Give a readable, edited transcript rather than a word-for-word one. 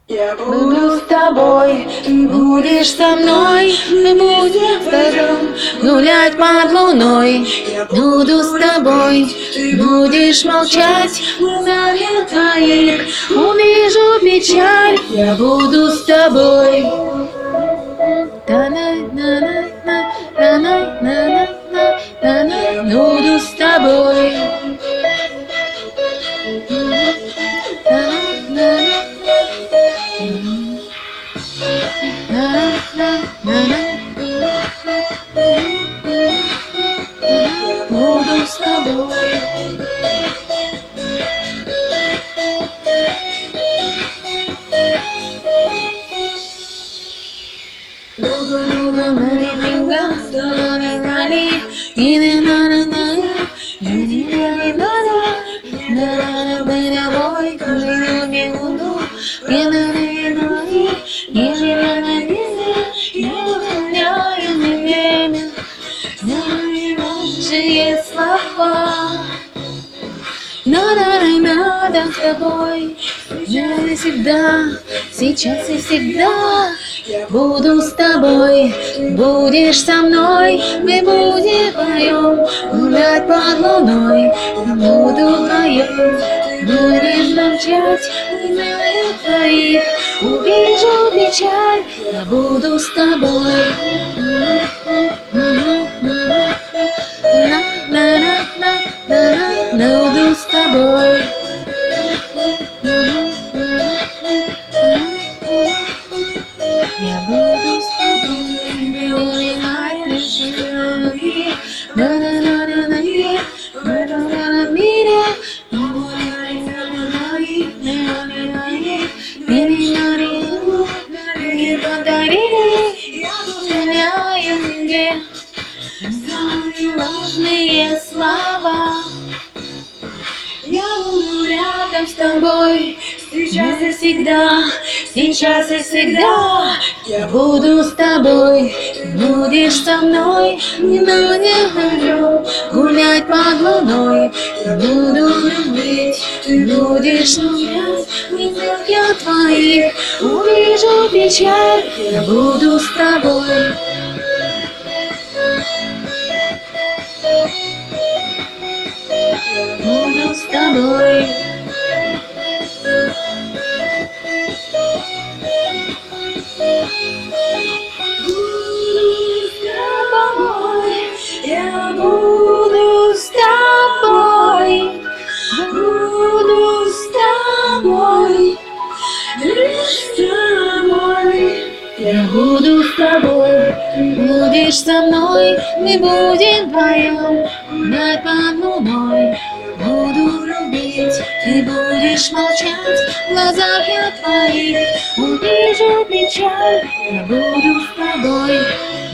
Я буду с тобой, ты будешь со мной, мы будем вдвоем гулять под луной. Я буду с тобой, ты будешь молчать в глазах твоих, увижу печаль. Я буду с тобой. Буду с тобой. Буду с тобой. Слова. Надо с тобой, навсегда, сейчас и всегда. Я буду с тобой, будешь со мной, мы будем вдвоем гулять под луной. Я буду вдвоем, будешь молчать в глазах твоих, увижу печаль. Я буду с тобой. Буду с тобой. Я буду с тобой. Важные слова. Я буду рядом с тобой, сейчас и всегда, сейчас и всегда. Я буду с тобой, ты будешь со мной, не будем вдвоем гулять под луной. Я буду любить, ты будешь молчать в глазах твоих, увижу печаль. Я буду с тобой. Буду с тобой. Я буду с тобой. Буду с тобой. Лишь с тобой. Я буду с тобой, будешь со мной, мы будем вдвоем гулять под луной. Буду любить, ты будешь молчать в глазах я твоих, увижу печаль. Я буду с тобой.